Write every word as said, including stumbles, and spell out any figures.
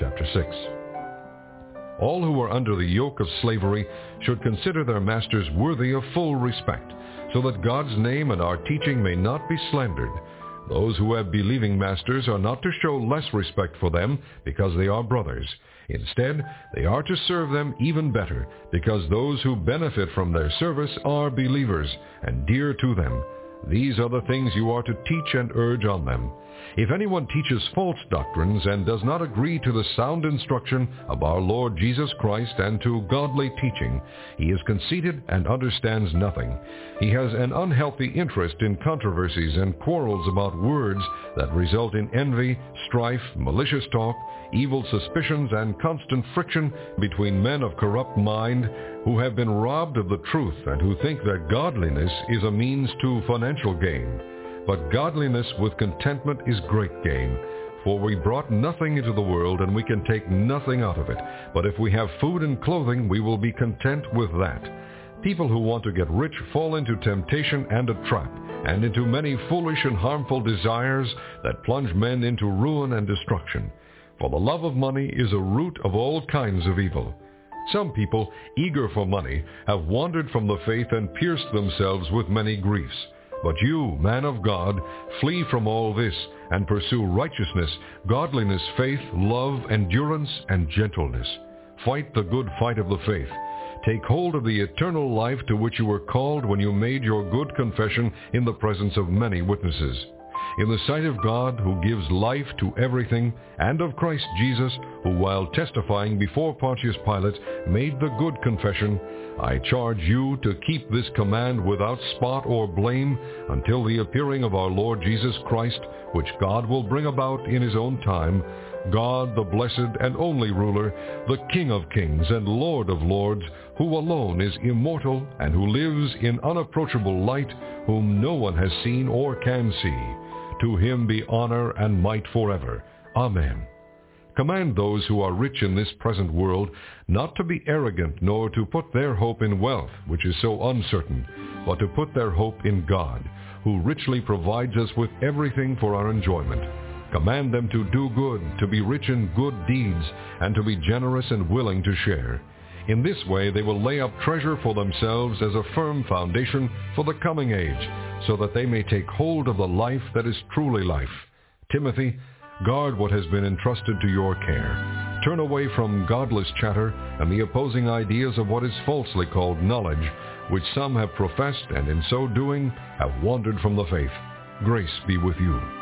chapter six. All who are under the yoke of slavery should consider their masters worthy of full respect, so that God's name and our teaching may not be slandered. Those who have believing masters are not to show less respect for them because they are brothers. Instead, they are to serve them even better, because those who benefit from their service are believers and dear to them. These are the things you are to teach and urge on them. If anyone teaches false doctrines and does not agree to the sound instruction of our Lord Jesus Christ and to godly teaching, he is conceited and understands nothing. He has an unhealthy interest in controversies and quarrels about words that result in envy, strife, malicious talk, evil suspicions, and constant friction between men of corrupt mind who have been robbed of the truth and who think that godliness is a means to financial gain. But godliness with contentment is great gain. For we brought nothing into the world, and we can take nothing out of it. But if we have food and clothing, we will be content with that. People who want to get rich fall into temptation and a trap, and into many foolish and harmful desires that plunge men into ruin and destruction. For the love of money is a root of all kinds of evil. Some people, eager for money, have wandered from the faith and pierced themselves with many griefs. But you, man of God, flee from all this, and pursue righteousness, godliness, faith, love, endurance, and gentleness. Fight the good fight of the faith. Take hold of the eternal life to which you were called when you made your good confession in the presence of many witnesses. In the sight of God, who gives life to everything, and of Christ Jesus, who while testifying before Pontius Pilate made the good confession, I charge you to keep this command without spot or blame until the appearing of our Lord Jesus Christ, which God will bring about in his own time. God, the blessed and only ruler, the King of kings and Lord of lords, who alone is immortal and who lives in unapproachable light, whom no one has seen or can see. To him be honor and might forever. Amen. Command those who are rich in this present world not to be arrogant, nor to put their hope in wealth, which is so uncertain, but to put their hope in God, who richly provides us with everything for our enjoyment. Command them to do good, to be rich in good deeds, and to be generous and willing to share. In this way they will lay up treasure for themselves as a firm foundation for the coming age, so that they may take hold of the life that is truly life. Timothy, guard what has been entrusted to your care. Turn away from godless chatter and the opposing ideas of what is falsely called knowledge, which some have professed and in so doing have wandered from the faith. Grace be with you.